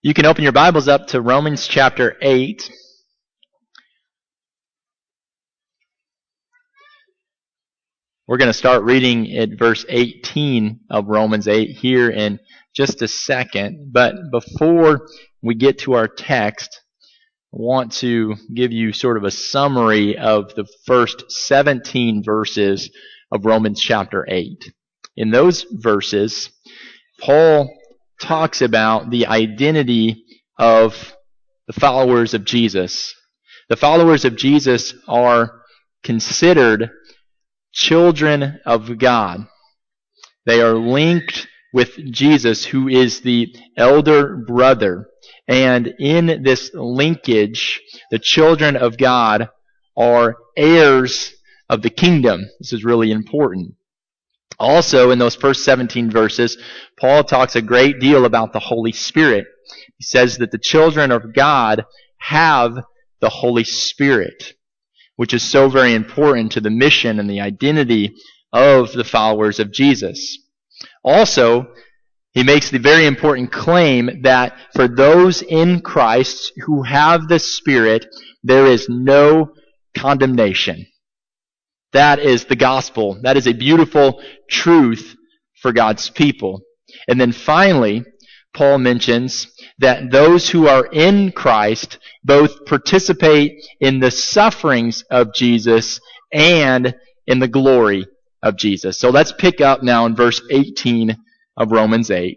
You can open your Bibles up to Romans chapter 8. We're going to start reading at verse 18 of Romans 8 here in just a second. But before we get to our text, I want to give you sort of a summary of the first 17 verses of Romans chapter 8. In those verses, Paul talks about the identity of the followers of Jesus. The followers of Jesus are considered children of God. They are linked with Jesus, who is the elder brother. And in this linkage, the children of God are heirs of the kingdom. This is really important. Also, in those first 17 verses, Paul talks a great deal about the Holy Spirit. He says that the children of God have the Holy Spirit, which is so very important to the mission and the identity of the followers of Jesus. Also, he makes the very important claim that for those in Christ who have the Spirit, there is no condemnation. That is the gospel. That is a beautiful truth for God's people. And then finally, Paul mentions that those who are in Christ both participate in the sufferings of Jesus and in the glory of Jesus. So let's pick up now in verse 18 of Romans 8.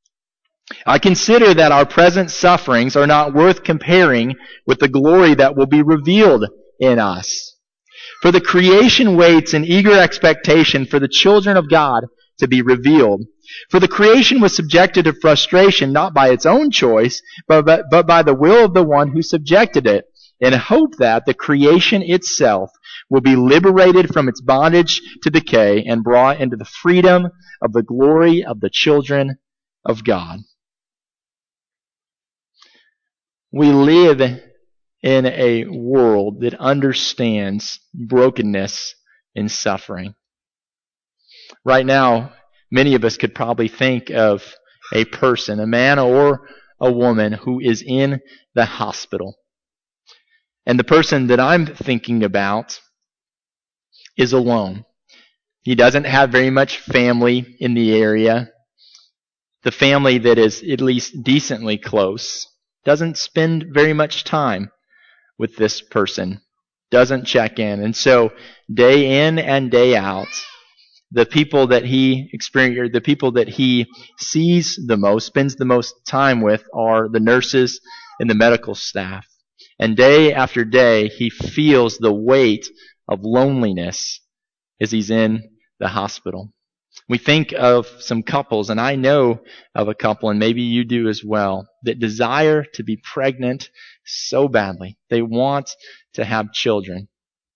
I consider that our present sufferings are not worth comparing with the glory that will be revealed in us. For the creation waits in eager expectation for the children of God to be revealed. For the creation was subjected to frustration not by its own choice, but by the will of the one who subjected it, in hope that the creation itself will be liberated from its bondage to decay and brought into the freedom of the glory of the children of God. We live in a world that understands brokenness and suffering. Right now, many of us could probably think of a person, a man or a woman, who is in the hospital. And the person that I'm thinking about is alone. He doesn't have very much family in the area. The family that is at least decently close doesn't spend very much time with this person, doesn't check in. And so day in and day out, the people that he experiences, the people that he sees the most, spends the most time with, are the nurses and the medical staff. And day after day, he feels the weight of loneliness as he's in the hospital. We think of some couples, and I know of a couple, and maybe you do as well, that desire to be pregnant so badly. They want to have children.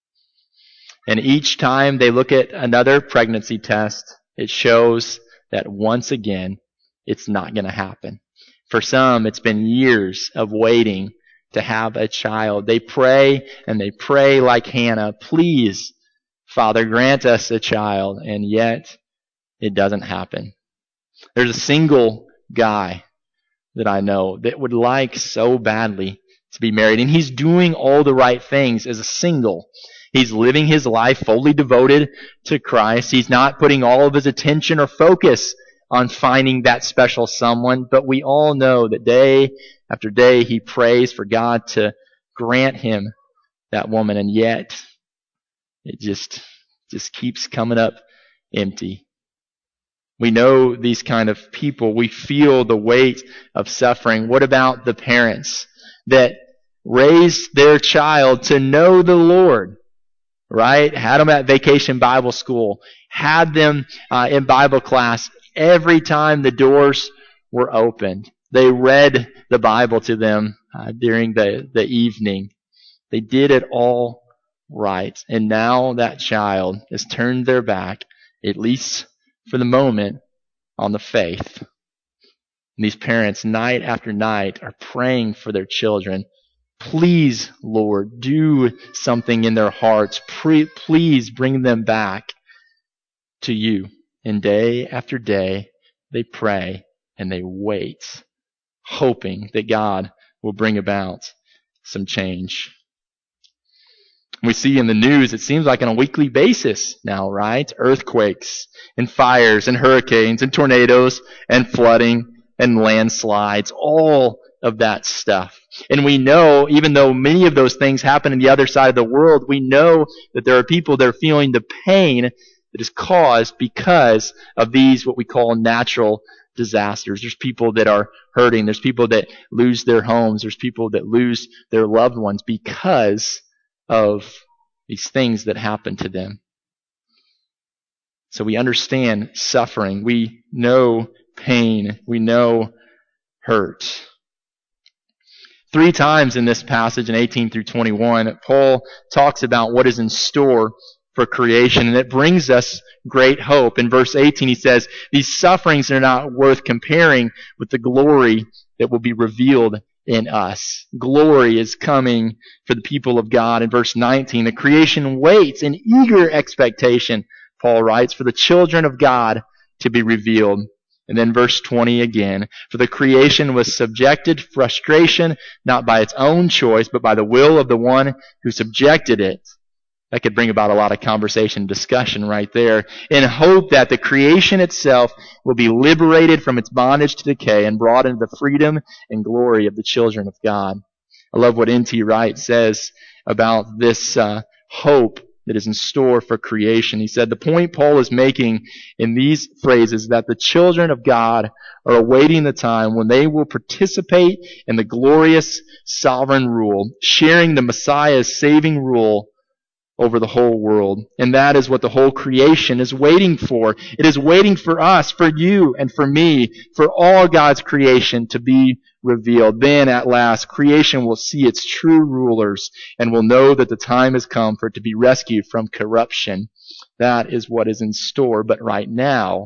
And each time they look at another pregnancy test, it shows that once again, it's not going to happen. For some, it's been years of waiting to have a child. They pray, and they pray like Hannah, please, Father, grant us a child, and yet it doesn't happen. There's a single guy that I know that would like so badly to be married, and he's doing all the right things as a single. He's living his life fully devoted to Christ. He's not putting all of his attention or focus on finding that special someone, but we all know that day after day he prays for God to grant him that woman, and yet it just keeps coming up empty. We know these kind of people. We feel the weight of suffering. What about the parents that raised their child to know the Lord, right? Had them at Vacation Bible School, had them in Bible class every time the doors were opened. They read the Bible to them during the evening. They did it all right. And now that child has turned their back, at least for the moment, on the faith. And these parents, night after night, are praying for their children. Please, Lord, do something in their hearts. Please bring them back to you. And day after day, they pray and they wait hoping that God will bring about some change. We see in the news, it seems like on a weekly basis now, right? Earthquakes and fires and hurricanes and tornadoes and flooding and landslides, all of that stuff. And we know, even though many of those things happen in the other side of the world, we know that there are people that are feeling the pain that is caused because of these, what we call natural disasters. There's people that are hurting. There's people that lose their homes. There's people that lose their loved ones because of these things that happen to them. So we understand suffering. We know pain. We know hurt. 3 times in this passage in 18 through 21, Paul talks about what is in store for creation, and it brings us great hope. In verse 18 he says, these sufferings are not worth comparing with the glory that will be revealed in us. Glory is coming for the people of God. In verse 19, the creation waits in eager expectation, Paul writes, for the children of God to be revealed. And then verse 20 again, for the creation was subjected to frustration, not by its own choice, but by the will of the one who subjected it. That could bring about a lot of conversation and discussion right there. In hope that the creation itself will be liberated from its bondage to decay and brought into the freedom and glory of the children of God. I love what N.T. Wright says about this hope that is in store for creation. He said, the point Paul is making in these phrases that the children of God are awaiting the time when they will participate in the glorious sovereign rule, sharing the Messiah's saving rule over the whole world. And that is what the whole creation is waiting for. It is waiting for us, for you and for me, for all God's creation to be revealed. Then at last, creation will see its true rulers and will know that the time has come for it to be rescued from corruption. That is what is in store. But right now,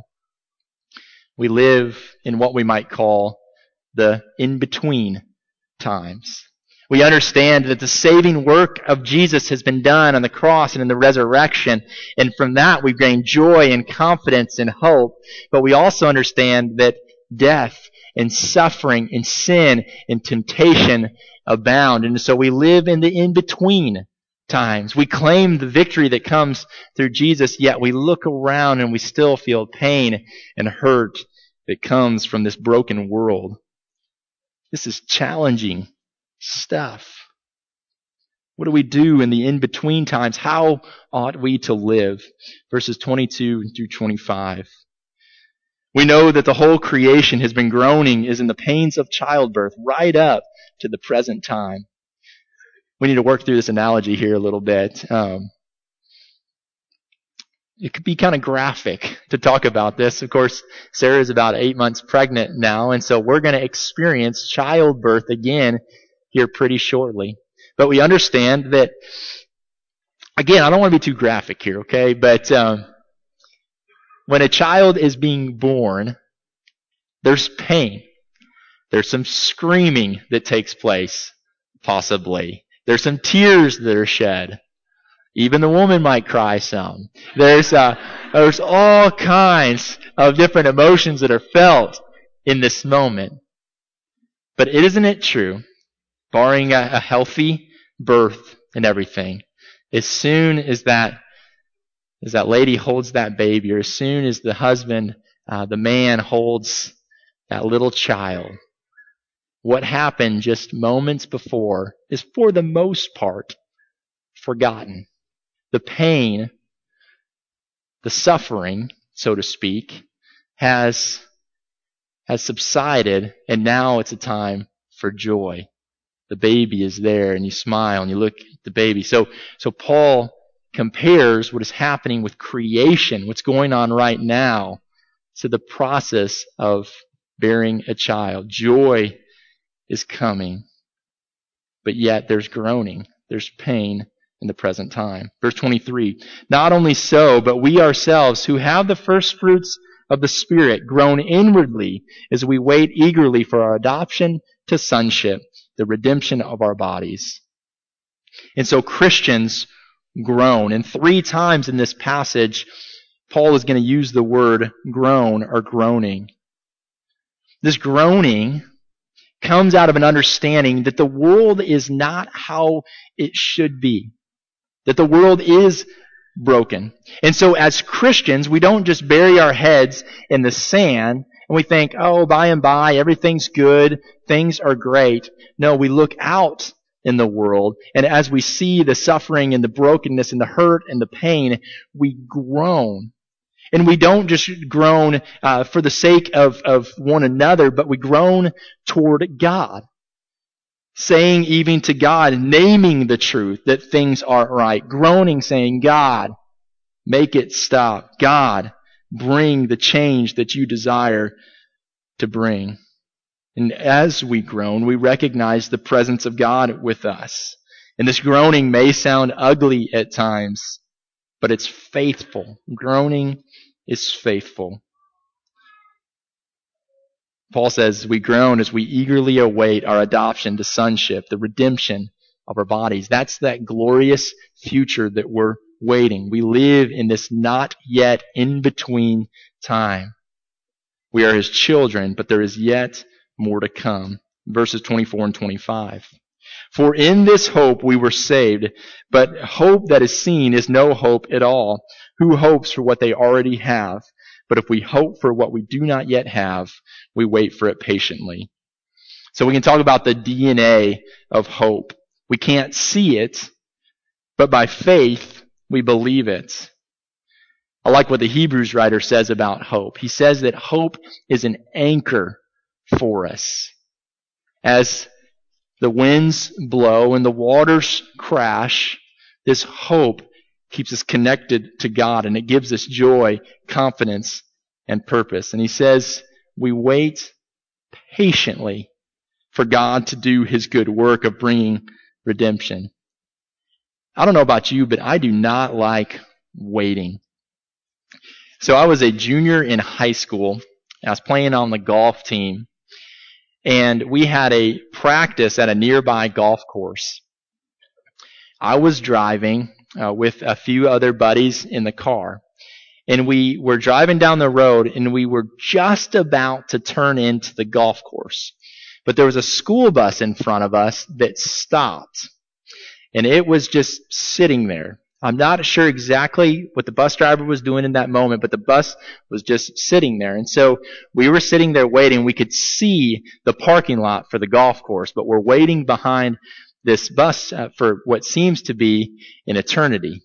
we live in what we might call the in-between times. We understand that the saving work of Jesus has been done on the cross and in the resurrection, and from that we've gained joy and confidence and hope. But we also understand that death and suffering and sin and temptation abound. And so we live in the in-between times. We claim the victory that comes through Jesus, yet we look around and we still feel pain and hurt that comes from this broken world. This is challenging stuff. What do we do in the in-between times? How ought we to live? Verses 22 through 25. We know that the whole creation has been groaning is in the pains of childbirth right up to the present time. We need to work through this analogy here a little bit. It could be kind of graphic to talk about this. Of course, Sarah is about 8 months pregnant now, and so we're going to experience childbirth again here pretty shortly. But we understand that, again, I don't want to be too graphic here, okay? But when a child is being born, there's pain. There's some screaming that takes place, possibly. There's some tears that are shed. Even the woman might cry some. There's all kinds of different emotions that are felt in this moment. But isn't it true, barring a healthy birth and everything, as soon as that lady holds that baby, or as soon as the husband, the man holds that little child, what happened just moments before is for the most part forgotten. The pain, the suffering, so to speak, has subsided, and now it's a time for joy. The baby is there, and you smile, and you look at the baby. So Paul compares what is happening with creation, what's going on right now, to the process of bearing a child. Joy is coming, but yet there's groaning, there's pain in the present time. Verse 23, not only so, but we ourselves who have the first fruits of the Spirit groan inwardly as we wait eagerly for our adoption to sonship, the redemption of our bodies. And so Christians groan. And 3 times in this passage, Paul is going to use the word groan or groaning. This groaning comes out of an understanding that the world is not how it should be, that the world is broken. And so as Christians, we don't just bury our heads in the sand and we think, oh, by and by, everything's good, things are great. No, we look out in the world, and as we see the suffering and the brokenness and the hurt and the pain, we groan. And we don't just groan for the sake of one another, but we groan toward God. Saying even to God, naming the truth that things aren't right. Groaning, saying, God, make it stop. God, bring the change that you desire to bring. And as we groan, we recognize the presence of God with us. And this groaning may sound ugly at times, but it's faithful. Groaning is faithful. Paul says we groan as we eagerly await our adoption to sonship, the redemption of our bodies. That's that glorious future that we're waiting. We live in this not yet in between time. We are his children, but there is yet more to come. Verses 24 and 25. For in this hope we were saved, but hope that is seen is no hope at all. Who hopes for what they already have? But if we hope for what we do not yet have, we wait for it patiently. So we can talk about the DNA of hope. We can't see it, but by faith we believe it. I like what the Hebrews writer says about hope. He says that hope is an anchor for us. As the winds blow and the waters crash, this hope keeps us connected to God, and it gives us joy, confidence, and purpose. And he says we wait patiently for God to do his good work of bringing redemption. I don't know about you, but I do not like waiting. So I was a junior in high school. I was playing on the golf team, and we had a practice at a nearby golf course. I was driving with a few other buddies in the car, and we were driving down the road, and we were just about to turn into the golf course. But there was a school bus in front of us that stopped, and it was just sitting there. I'm not sure exactly what the bus driver was doing in that moment, but the bus was just sitting there. And so we were sitting there waiting. We could see the parking lot for the golf course, but we're waiting behind this bus for what seems to be an eternity.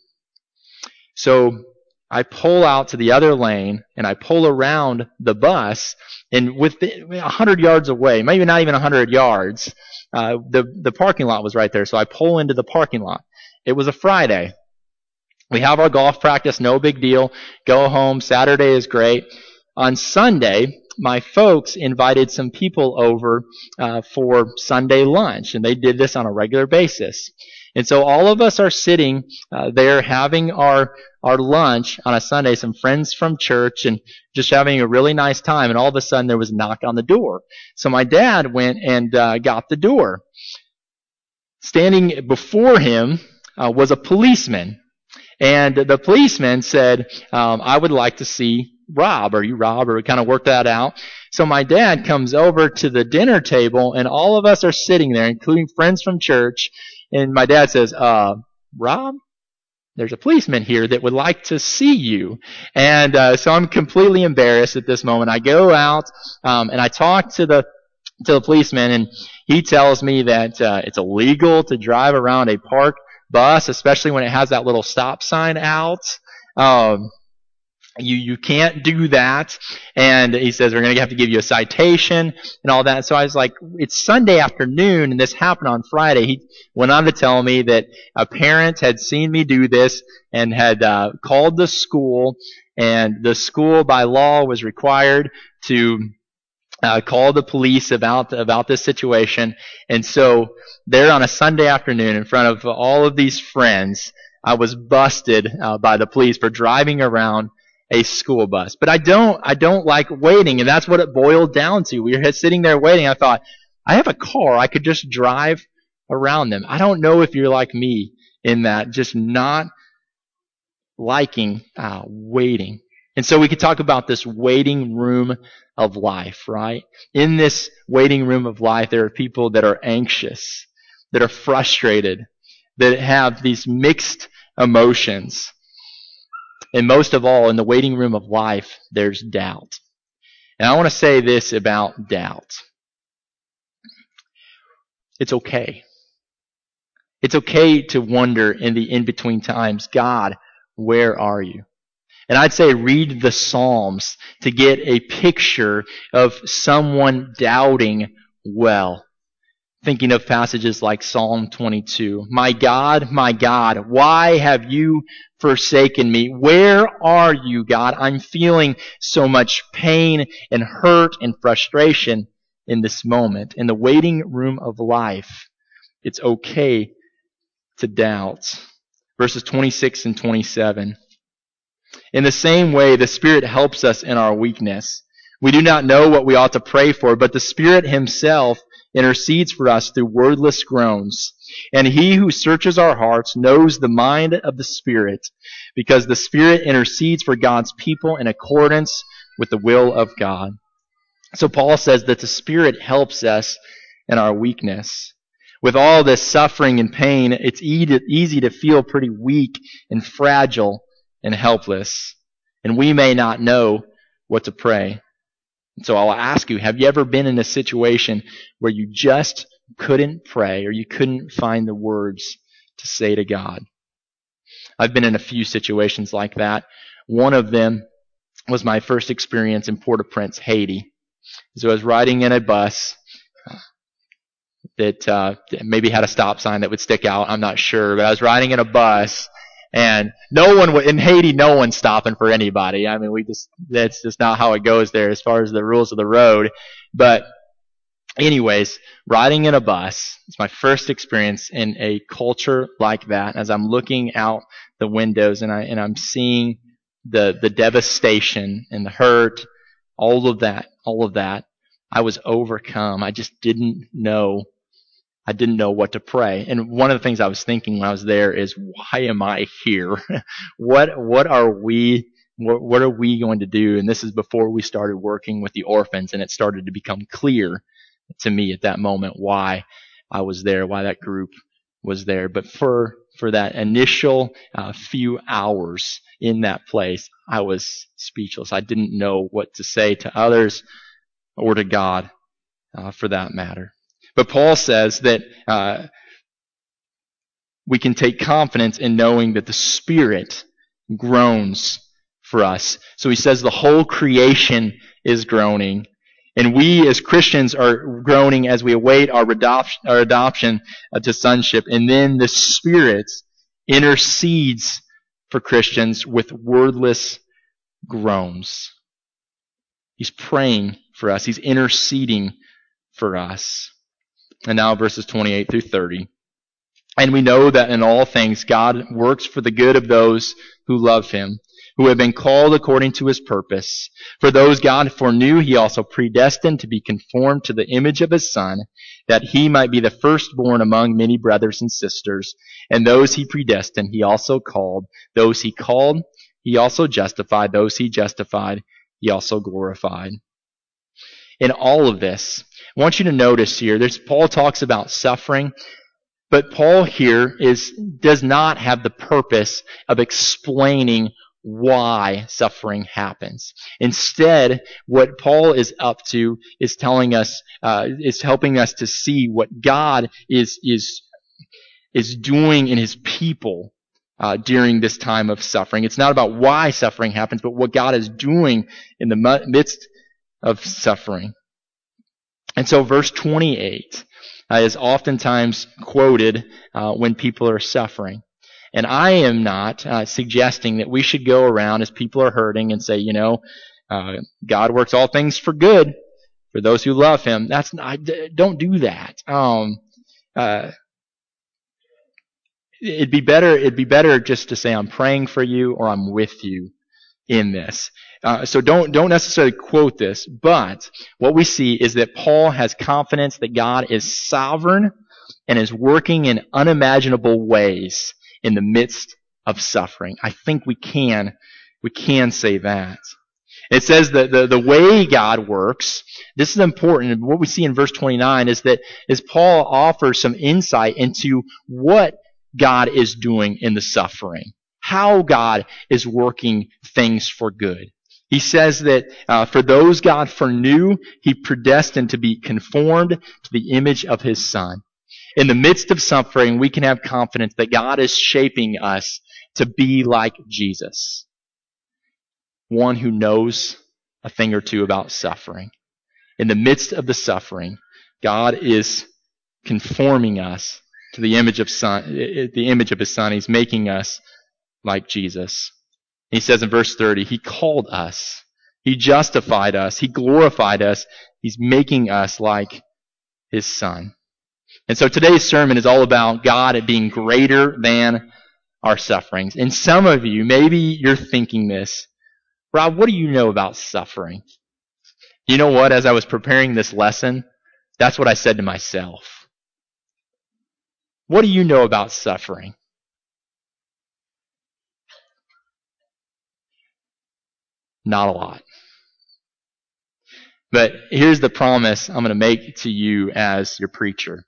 So I pull out to the other lane, and I pull around the bus, and with 100 yards away, maybe not even 100 yards, the parking lot was right there. So I pull into the parking lot. It was a Friday. We have our golf practice, no big deal. Go home. Saturday is great. On Sunday, my folks invited some people over for Sunday lunch, and they did this on a regular basis. And so all of us are sitting there having our lunch on a Sunday, some friends from church, and just having a really nice time. And all of a sudden, there was a knock on the door. So my dad went and got the door. Standing before him was a policeman. And the policeman said, I would like to see Rob. Are you Rob? Or we kind of worked that out. So my dad comes over to the dinner table, and all of us are sitting there, including friends from church. And my dad says, Rob, there's a policeman here that would like to see you. And so I'm completely embarrassed at this moment. I go out, and I talk to the policeman, and he tells me that it's illegal to drive around a park bus, especially when it has that little stop sign out. You can't do that. And he says, we're going to have to give you a citation and all that. So I was like, it's Sunday afternoon, and this happened on Friday. He went on to tell me that a parent had seen me do this and had called the school, and the school by law was required to call the police about this situation. And so there on a Sunday afternoon in front of all of these friends, I was busted by the police for driving around a school bus. But I don't like waiting, and that's what it boiled down to. We were sitting there waiting. I thought, I have a car. I could just drive around them. I don't know if you're like me in that, just not liking waiting. And so we could talk about this waiting room of life, right? In this waiting room of life, there are people that are anxious, that are frustrated, that have these mixed emotions. And most of all, in the waiting room of life, there's doubt. And I want to say this about doubt. It's okay. It's okay to wonder in the in-between times, God, where are you? And I'd say read the Psalms to get a picture of someone doubting well. Thinking of passages like Psalm 22. My God, why have you forsaken me? Where are you, God? I'm feeling so much pain and hurt and frustration in this moment. In the waiting room of life, it's okay to doubt. Verses 26 and 27. In the same way, the Spirit helps us in our weakness. We do not know what we ought to pray for, but the Spirit Himself intercedes for us through wordless groans. And He who searches our hearts knows the mind of the Spirit, because the Spirit intercedes for God's people in accordance with the will of God. So Paul says that the Spirit helps us in our weakness. With all this suffering and pain, it's easy to feel pretty weak and fragile and helpless. And we may not know what to pray. So I'll ask you, have you ever been in a situation where you just couldn't pray or you couldn't find the words to say to God? I've been in a few situations like that. One of them was my first experience in Port-au-Prince, Haiti. So I was riding in a bus that maybe had a stop sign that would stick out. I'm not sure. But I was riding in a bus, and in Haiti, no one's stopping for anybody. I mean, that's just not how it goes there as far as the rules of the road. But anyways, riding in a bus, it's my first experience in a culture like that. As I'm looking out the windows and I'm seeing the devastation and the hurt, all of that, I was overcome. I just didn't know what to pray. And one of the things I was thinking when I was there is, why am I here? What are we going to do? And this is before we started working with the orphans, and it started to become clear to me at that moment why I was there, why that group was there. But for that initial few hours in that place, I was speechless. I didn't know what to say to others or to God, for that matter. But Paul says that we can take confidence in knowing that the Spirit groans for us. So he says the whole creation is groaning. And we as Christians are groaning as we await our adoption to sonship. And then the Spirit intercedes for Christians with wordless groans. He's praying for us. He's interceding for us. And now verses 28 through 30. And we know that in all things God works for the good of those who love Him, who have been called according to His purpose. For those God foreknew, He also predestined to be conformed to the image of His Son, that He might be the firstborn among many brothers and sisters. And those He predestined, He also called. Those He called, He also justified. Those He justified, He also glorified. In all of this, I want you to notice here, Paul talks about suffering, but Paul here does not have the purpose of explaining why suffering happens. Instead, what Paul is up to is telling us, is helping us to see what God is doing in His people during this time of suffering. It's not about why suffering happens, but what God is doing in the midst of suffering. And so verse 28 is oftentimes quoted when people are suffering. And I am not suggesting that we should go around as people are hurting and say, God works all things for good for those who love Him. Don't do that. It'd be better just to say, I'm praying for you or I'm with you in this. So don't necessarily quote this, but what we see is that Paul has confidence that God is sovereign and is working in unimaginable ways in the midst of suffering. I think we can We can say that. It says that the way God works, this is important. What we see in verse 29 is that as Paul offers some insight into what God is doing in the suffering, how God is working things for good. He says that for those God foreknew, He predestined to be conformed to the image of His Son. In the midst of suffering, we can have confidence that God is shaping us to be like Jesus, one who knows a thing or two about suffering. In the midst of the suffering, God is conforming us to the image of His Son. He's making us like Jesus. He says in verse 30, He called us. He justified us. He glorified us. He's making us like His Son. And so today's sermon is all about God being greater than our sufferings. And some of you, maybe you're thinking this, Rob, what do you know about suffering? You know what? As I was preparing this lesson, that's what I said to myself. What do you know about suffering? Not a lot. But here's the promise I'm going to make to you as your preacher.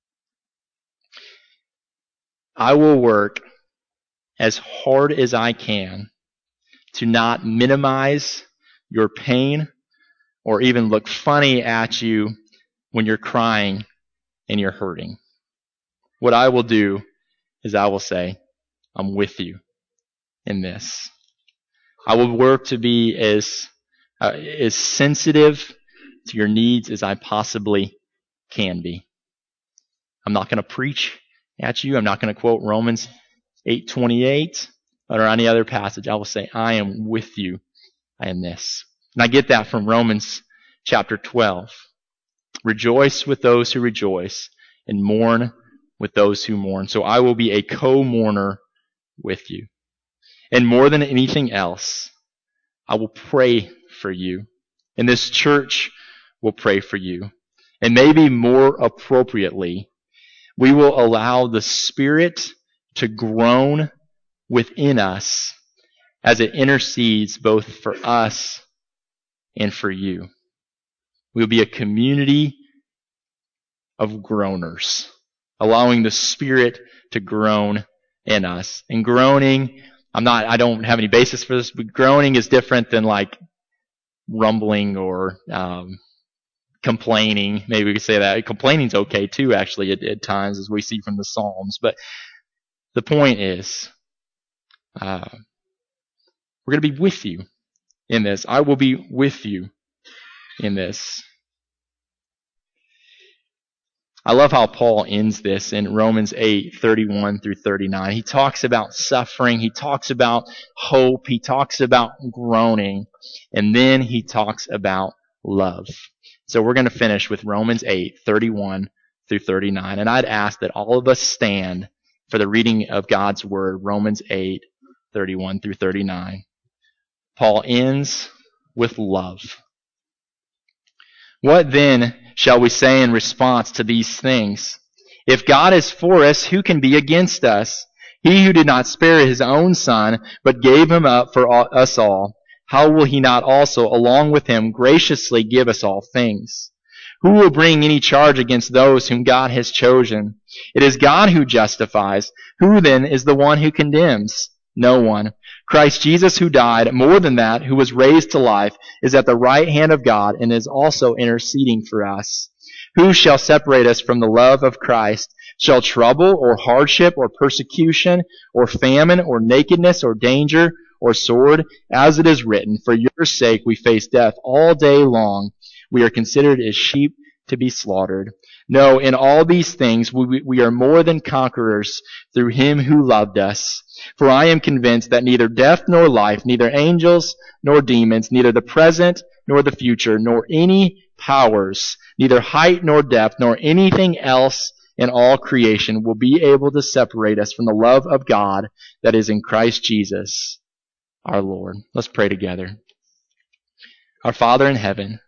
I will work as hard as I can to not minimize your pain or even look funny at you when you're crying and you're hurting. What I will do is I will say, I'm with you in this. I will work to be as sensitive to your needs as I possibly can be. I'm not going to preach at you. I'm not going to quote Romans 8:28 or any other passage. I will say, I am with you in this. And I get that from Romans chapter 12. Rejoice with those who rejoice and mourn with those who mourn. So I will be a co-mourner with you. And more than anything else, I will pray for you. And this church will pray for you. And maybe more appropriately, we will allow the Spirit to groan within us as it intercedes both for us and for you. We'll be a community of groaners, allowing the Spirit to groan in us. And groaning, I don't have any basis for this, but groaning is different than like rumbling or complaining. Maybe we could say that. Complaining's okay too, actually, at times, as we see from the Psalms. But the point is, we're going to be with you in this. I will be with you in this. I love how Paul ends this in Romans 8:31 through 39. He talks about suffering. He talks about hope. He talks about groaning. And then he talks about love. So we're going to finish with Romans 8:31 through 39. And I'd ask that all of us stand for the reading of God's Word, Romans 8:31 through 39. Paul ends with love. What then shall we say in response to these things? If God is for us, who can be against us? He who did not spare His own Son, but gave Him up for us all, how will He not also, along with Him, graciously give us all things? Who will bring any charge against those whom God has chosen? It is God who justifies. Who then is the one who condemns? No one. Christ Jesus, who died, more than that, who was raised to life, is at the right hand of God and is also interceding for us. Who shall separate us from the love of Christ? Shall trouble or hardship or persecution or famine or nakedness or danger or sword? As it is written, for your sake we face death all day long. We are considered as sheep to be slaughtered. No, in all these things we are more than conquerors through Him who loved us. For I am convinced that neither death nor life, neither angels nor demons, neither the present nor the future, nor any powers, neither height nor depth, nor anything else in all creation will be able to separate us from the love of God that is in Christ Jesus, our Lord. Let's pray together. Our Father in heaven,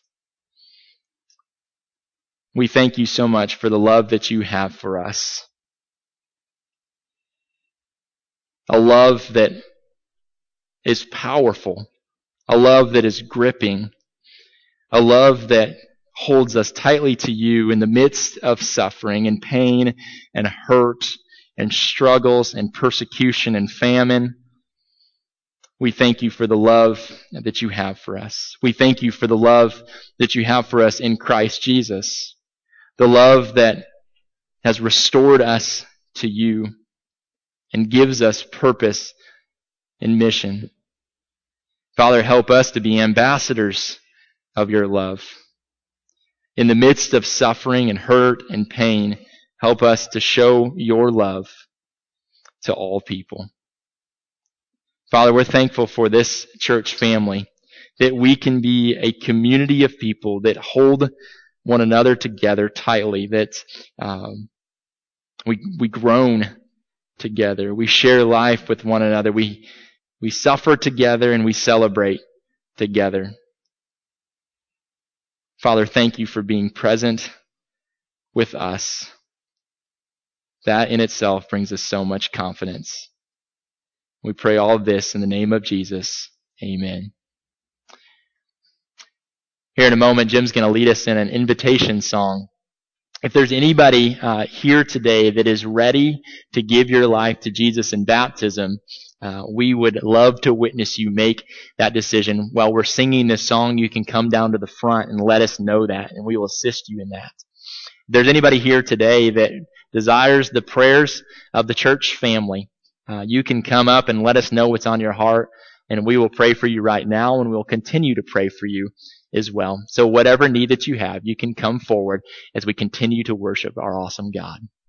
we thank you so much for the love that you have for us. A love that is powerful, a love that is gripping, a love that holds us tightly to you in the midst of suffering and pain and hurt and struggles and persecution and famine. We thank you for the love that you have for us. We thank you for the love that you have for us in Christ Jesus, the love that has restored us to you and gives us purpose and mission. Father, help us to be ambassadors of your love. In the midst of suffering and hurt and pain, help us to show your love to all people. Father, we're thankful for this church family, that we can be a community of people that hold one another together tightly, that we groan together, we share life with one another, we suffer together, and we celebrate together. Father, thank you for being present with us. That in itself brings us so much confidence. We pray all of this in the name of Jesus. Amen. Here in a moment, Jim's going to lead us in an invitation song. If there's anybody here today that is ready to give your life to Jesus in baptism, we would love to witness you make that decision. While we're singing this song, you can come down to the front and let us know that, and we will assist you in that. If there's anybody here today that desires the prayers of the church family, you can come up and let us know what's on your heart, and we will pray for you right now, and we'll continue to pray for you as well. So whatever need that you have, you can come forward as we continue to worship our awesome God.